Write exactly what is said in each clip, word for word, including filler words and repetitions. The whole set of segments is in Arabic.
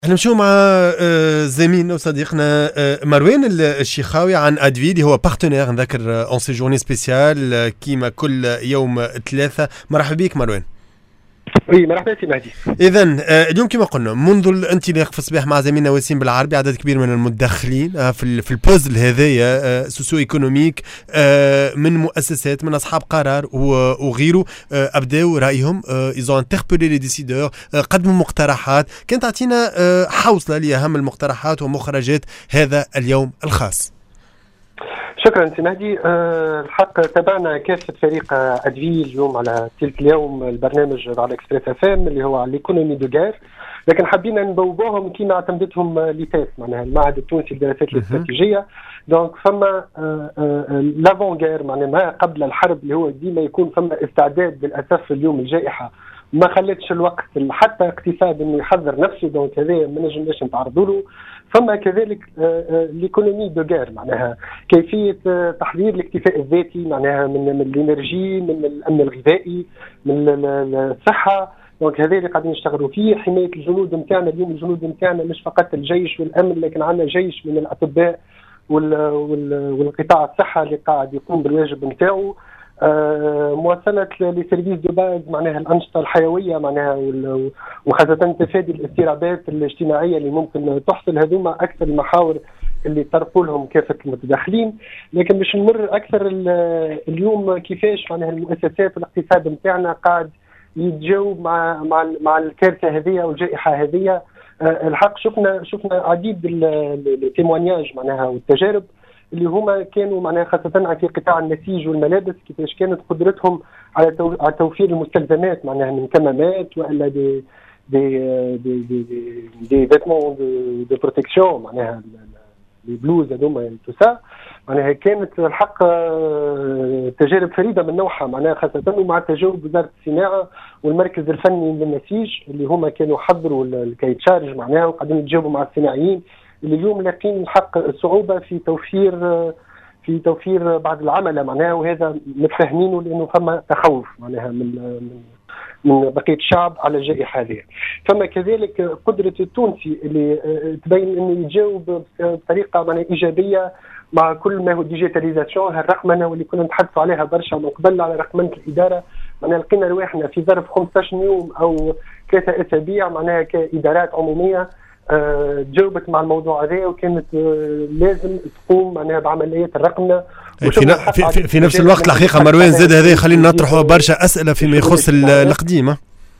احنا نمشيو مع آه، زميلنا وصديقنا آه، مروان الشيخاوي عن ادفي اللي هو بارتنير نذكر اون سي جورني سبيسيال كيما كل يوم ثلاثة. مرحبا بك مروان. وي مرحبا سي مهدي. اذا اليوم كما قلنا منذ الانطلاق في الصباح مع زميلنا وسيم بالعربي عدد كبير من المدخلين في في البوزل هذايا سوسيو ايكونوميك من مؤسسات من اصحاب قرار وغيره ابداوا رايهم ايزون انتربيلي لي ديسيدور قدموا مقترحات. كانت تعطينا حوصله لاهم المقترحات ومخرجات هذا اليوم الخاص. شكرا سي مهدي. أه الحق تابعنا كافه فريق ادفي اليوم على تلك اليوم البرنامج على اكسبريس اف ام اللي هو على ليكونومي دو غير، لكن حبينا نبوبوهم كيما اعتمدتهم ليتاس معناها المعهد التونسي للدراسات الاستراتيجيه. دونك فما لافون غير معناها ما قبل الحرب اللي هو ديما يكون فما استعداد. للاسف اليوم الجائحه ما خلتش الوقت حتى اقتصاد انه يحضر نفسه، دونك هذا ما نجمناش نتعرضوا له. فما كذلك ليكونومي دو غير معناها كيفيه تحضير الاكتفاء الذاتي معناها من من الانرجي، من الامن الغذائي، من الصحه. دونك هذا اللي قاعدين نشتغلوا فيه. حمايه الجنود نتاعنا اليوم، الجنود نتاعنا مش فقط الجيش والامن، لكن عندنا جيش من الاطباء والقطاع الصحه اللي قاعد يقوم بالواجب نتاعو. آه مواصله لسيرفيس دو باز معناها الانشطه الحيويه معناها، وخاصه تفادي الاضطرابات الاجتماعيه اللي ممكن تحصل. هذوما اكثر المحاور اللي طرقوا لهم كافه المتداخلين. لكن باش نمر اكثر اليوم كيفاش معناها المؤسسات والاقتصاد نتاعنا قاعد يتجاوب مع مع مع الكارثه هذه والجائحه هذه. آه الحق شفنا شفنا عديد التيموانياج معناها والتجارب اللي هما كانوا معناها خاصة في قطاع النسيج والملابس، كيفاش كانت قدرتهم على على توفير المستلزمات معناها من كمامات والا دي دي دي دي دي فيتمون دو بروتيكسيون معناها لي بلوز هذوما توسا. معناها كانت الحق تجارب فريدة من نوعها معناها، خاصة ومع تجاوب وزارة الصناعة والمركز الفني للنسيج اللي هما كانوا حضروا الكي تشارج معناها وقاعدين يتجاوبوا مع الصناعيين اللي اليوم لاقين الحق صعوبة في توفير في توفير بعض العملة معناها. وهذا متفاهمينه لأنه فما تخوف معناها من من بقية الشعب على الجائحة هذه. فما كذلك قدرة التونسي اللي تبين أنه يجاوب بطريقة معناها إيجابية مع كل ما هو ديجيتاليزاسيون، هالرقمنة واللي كنا نتحدثوا عليها برشا من قبل على رقمنة الإدارة. معناها لقينا رواحنا في ظرف خمسة عشر يوم أو ثلاثة أسابيع معناها كإدارات عمومية تجاوبت مع الموضوع هذا، وكانت لازم تقوم معناها بعمليات الرقمنه. في, في, في نفس الوقت الحقيقه مروان زاد هذا يخلينا نطرحوا برشا اسئله فيما يخص القديمه.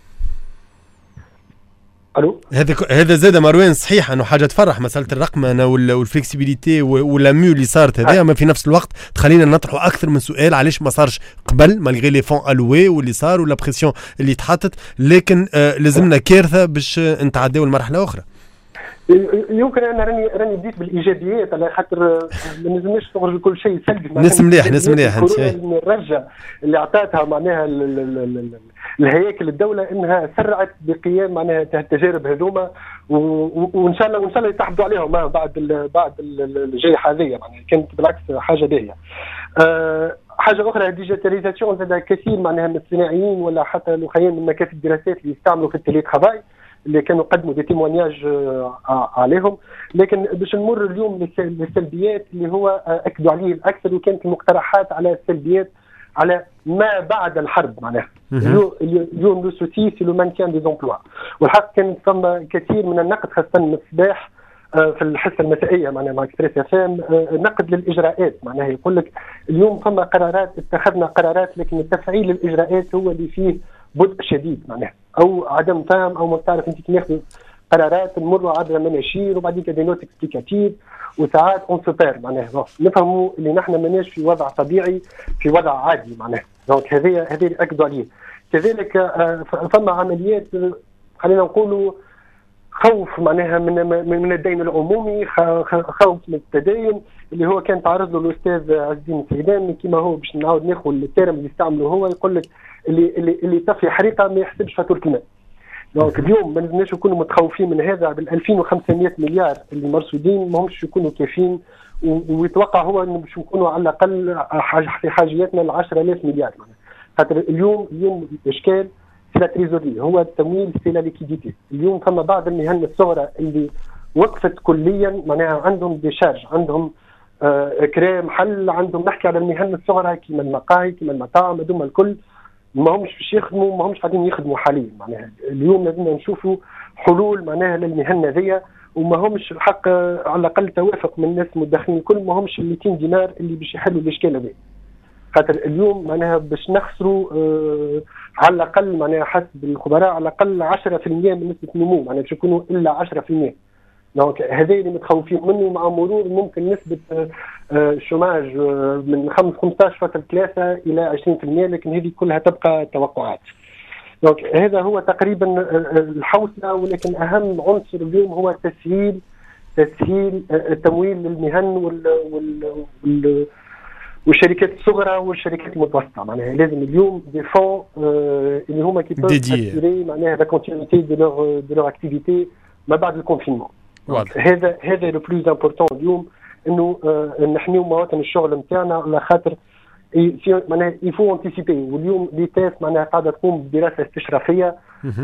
الو هذا هذا زاد مروان صحيح انه حاجه تفرح مساله الرقمنه والفلكسبيليتي والاميو اللي صارت هذه، اما في نفس الوقت تخلينا نطرحوا اكثر من سؤال علاش ما صارش قبل مالغي لي فون الوي واللي صار ولا بريسيون اللي تحطت. لكن آه لازمنا كارثه باش نتعداو المرحله اخرى. يمكن انا راني راني بديت بالايجابيات على خاطر ما نجمش نخرج كل شيء سلبي. نسم مليح نسم مليح انت الرجه اللي اعطاتها معناها الهياكل الدوله انها سرعت بقيام معناها التجارب هذوما، وان شاء الله وان شاء الله يتحدوا عليهم بعد بعد الجائحه هذه معناها كانت بالعكس حاجه باهيه. أه حاجه اخرى الديجيتاليزاسيون زاد كثير معناها من الصناعيين ولا حتى الاخرين من مكاتب الدراسات اللي يستعملوا في التليق خضاي اللي كانوا قدموا دي تيموانياج عليهم. لكن باش نمر اليوم للسلبيات اللي هو اكدوا عليه الاكثر، وكانت المقترحات على السلبيات على ما بعد الحرب معناها. اليوم لو سوسي سي لو مانتيان دي زومبلوا، والحق كان ثم كثير من النقد خاصه من الصباح في الحصه المسائيه معناها مع اكسبريس اف ام نقد للاجراءات معناها. يقول لك اليوم فما قرارات اتخذنا قرارات لكن التفعيل الاجراءات هو اللي فيه بطء شديد معناها، او عدم فهم او ما تعرف انت كيف ناخذ قرارات نمروا عبر مناشير وبعدين كده نوت اكسبليكاتيف وساعات اون سوبر معناها نفهموا اللي نحن ماناش في وضع طبيعي، في وضع عادي معناها. دونك هذه هذه اللي اكدوا عليه. كذلك فما عمليات خلينا نقولوا خوف معناها من من الدين العمومي، خوف من التدين اللي هو كان تعرض له الاستاذ عز الدين السيدان كما هو باش نعاود ناخذ التيرم اللي استعمله هو، يقول لك اللي اللي اللي طفي حريقه ما يحسبش فاتوره الماء. دونك اليوم ما لازمناش نكونوا متخوفين من هذا. بال ألفين وخمسمائة مليار اللي مرصودين ما همش يكونوا كافيين، ويتوقع هو انه باش نكونوا على الاقل في حاجياتنا ل عشرة آلاف مليار. خاطر اليوم اليوم الاشكال سي لا تريزوري، هو التمويل سي لا ليكيديتي. اليوم فما بعض المهن الصغرى اللي وقفت كليا، معناها عندهم ديشارج، عندهم آه كريم محل، عندهم نحكي على المهن الصغرى كيما المقاهي كيما المطاعم، هذوما الكل ما همش باش يخدموا، ما همش قاعدين يخدموا حاليا. معناها اليوم لازم نشوفوا حلول معناها للمهن هذيا، وما همش الحق على الاقل توافق من الناس المدخنين الكل، ما همش مئتين دينار اللي باش يحلوا الاشكال هذا. خاطر اليوم معناها باش نخسروا آه على الاقل معناها حسب الخبراء على الاقل عشرة بالمئة من نسبه النمو، معناها باش يكونوا الا عشرة بالمئة. دونك هذا اللي متخوفين منه، مع مرور ممكن نسبه آه الشوماج آه من خمسة عشر فاصلة ثلاثة الى عشرين بالمئة، لكن هذه كلها تبقى توقعات. دونك هذا هو تقريبا الحوسه، ولكن اهم عنصر اليوم هو تسهيل تسهيل التمويل للمهن وال وال, وال والشركات الصغرى والشركات المتوسطه. معناها لازم اليوم دي فون آه اللي هما كي بيسيري معناها لا كونتينيتي دو لور دو لور اكتيفيتي ما بعد الكونفينمون. هذا هذا لو بلوز امبورطون اليوم، انه آه نحميو مواطن الشغل نتاعنا على خاطر معناها يفو انتيسيبي. واليوم ليتاس معناها قاعده تقوم بدراسه استشرافيه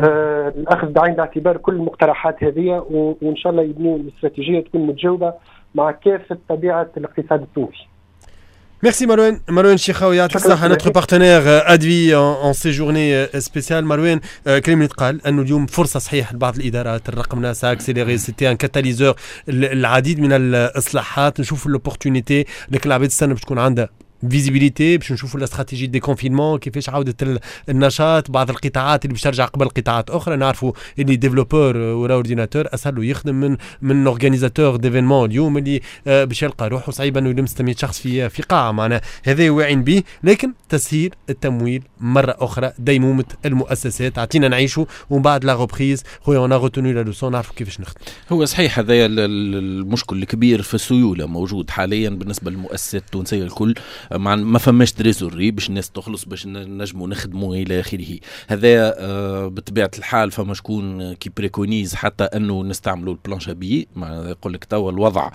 آه الاخذ بعين الاعتبار كل المقترحات هذه، وان شاء الله يبنوا الاستراتيجيه تكون متجاوبه مع كافه طبيعه الاقتصاد التونسي. Merci Marouane. Marouane Chichaoui, notre partenaire Advi en, en ces journées spéciales. Marouane, كلمة قال أنه اليوم فرصة صحيحة لبعض الإدارات الرقمنة ساكسيليري، سيتي ان كاتاليزور العديد من الإصلاحات. نشوف الأوبورتونيتي، لكن العباد السنة باش تكون عندها فيزيبيليتي باش نشوفوا الاستراتيجي دي كونفينمون، كيفاش عوده النشاط، بعض القطاعات اللي باش ترجع قبل قطاعات اخرى. نعرفوا اللي ديفلوبور ولا اورديناتور اسهل له يخدم من من اورغانيزاتور ديفينمون اليوم اللي باش يلقى روحه صعيب انه يلمس ستمية شخص في في قاعه. معنا هذا واعين به، لكن تسهيل التمويل مره اخرى ديمومه المؤسسات. عطينا نعيشوا ومن بعد لا ريبريز خويا انا روتوني لا لوسون نعرفوا كيفاش نخدم. هو صحيح هذا المشكل الكبير في السيوله موجود حاليا بالنسبه للمؤسسات التونسيه الكل، ما فماش تريزوري باش الناس تخلص باش نجموا نخدموا الى اخره. هذا بطبيعه الحال فما شكون كي بريكونيز حتى انه نستعملوا البلانش ابي، يقول لك توا الوضع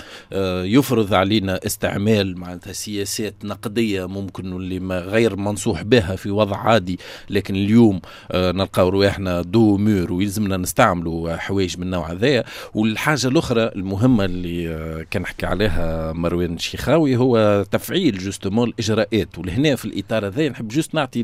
يفرض علينا استعمال معناتها سياسات نقديه ممكن اللي ما غير منصوح بها في وضع عادي، لكن اليوم نلقاو رواحنا دو مور ويلزمنا نستعملوا حوايج من النوع هذا. والحاجه الاخرى المهمه اللي كان نحكي عليها مروان الشيخاوي هو تفعيل جوستومون الاجراءات. ولهنا في الاطار هذا نحب جوست نعطي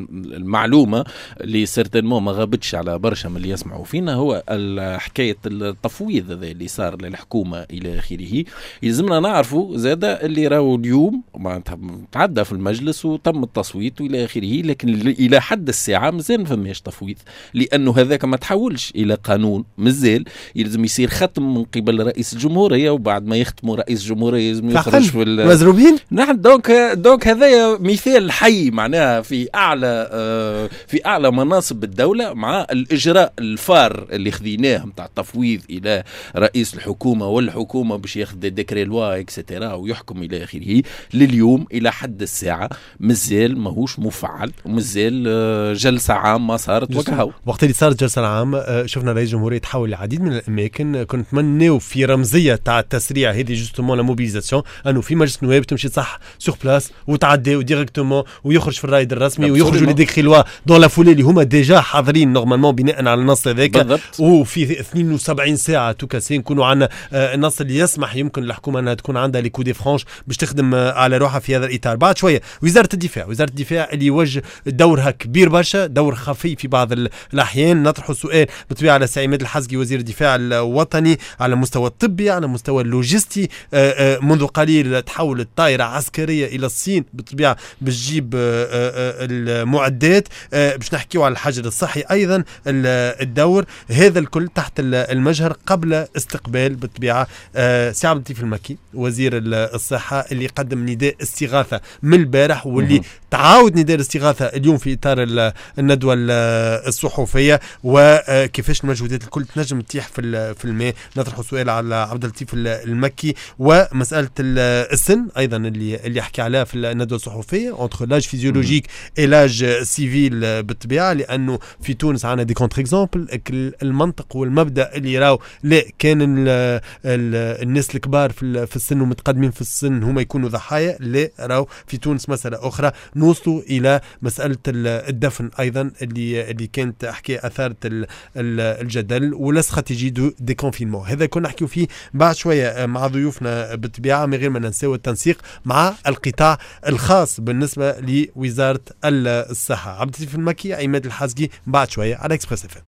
المعلومه اللي سيرتينمون ما غابتش على برشا من اللي يسمعوا فينا، هو حكايه التفويض هذا اللي صار للحكومه الى اخره. يلزمنا نعرفوا زاده اللي راهو اليوم معناتها تعدى في المجلس وتم التصويت والى اخره، لكن الى حد الساعه مازال ما فماش تفويض، لانه هذاك ما تحولش الى قانون. مازال يلزم يصير ختم من قبل رئيس الجمهوريه، وبعد ما يختموا رئيس الجمهوريه لازم يخرج في مزروبين. نحن دونك دونك هذا مثال حي معناها في اعلى آه في اعلى مناصب الدوله، مع الاجراء الفار اللي خذيناه نتاع التفويض الى رئيس الحكومه والحكومه باش ياخذ ديكري لوا اكسترا ويحكم الى اخره. لليوم الى حد الساعه مازال ماهوش مفعل، ومازال آه جلسه عامه صارت وكهو. وقت اللي صارت جلسه العام آه شفنا رئيس الجمهوريه تحول العديد من الاماكن. كنت نتمناو في رمزيه تاع التسريع هذه جوستومون لا موبيليزاسيون، انه في مجلس النواب تمشي صح سور بلاس وتعدي وديريكتومون ويخرج في الرايد الرسمي ويخرجوا لي ديكري لوا دون لا فولي اللي هما ديجا حاضرين نورمالمون بناء على النص هذاك. وفي اثنين وسبعين ساعه توكاسي نكونوا عندنا آه النص اللي يسمح يمكن الحكومه انها تكون عندها لي كو دي فرانش باش تخدم آه على روحها في هذا الاطار. بعد شويه وزاره الدفاع وزاره الدفاع اللي يوجه دورها كبير برشا، دور خفي في بعض الاحيان. نطرحوا سؤال بالطبيعه على سي عماد الحزقي وزير الدفاع الوطني على المستوى الطبي، على المستوى اللوجستي. آه آه منذ قليل تحولت طائره عسكريه الى الصين بالطبيعه باش تجيب آه آه المعدات. آه باش نحكيوا على الحجر الصحي ايضا الدور. هذا الكل تحت المجهر قبل استقبال بالطبيعه آه سي عبد اللطيف المكي وزير الصحه اللي قدم نداء استغاثه من البارح، واللي تعاود نداء الاستغاثه اليوم في اطار الندوه الصحفيه. وكيفاش المجهودات الكل تنجم تتيح في في الماء. نطرح سؤال على عبد اللطيف المكي ومساله السن ايضا اللي اللي يحكي عليها على في الندوه الصحفيه اونتر لاج فيزيولوجيك اي لاج سيفيل بالطبيعه، لانه في تونس عندنا دي كونتر اكزومبل. المنطق والمبدا اللي راو لا كان ال ال الناس الكبار في, في السن ومتقدمين في السن هما يكونوا ضحايا، لا راو في تونس مساله اخرى نوصلوا الى مساله الدفن ايضا اللي اللي كانت حكايه اثارت الجدل ولا استراتيجي دو ديكونفينمون. هذا كنا نحكيو فيه بعد شويه مع ضيوفنا بالطبيعه، من غير ما ننساو التنسيق مع القطاع الخاص بالنسبه لوزاره الصحه. عبد اللطيف المكي، عماد الحزقي، بعد شويه على اكسبريس اف ام.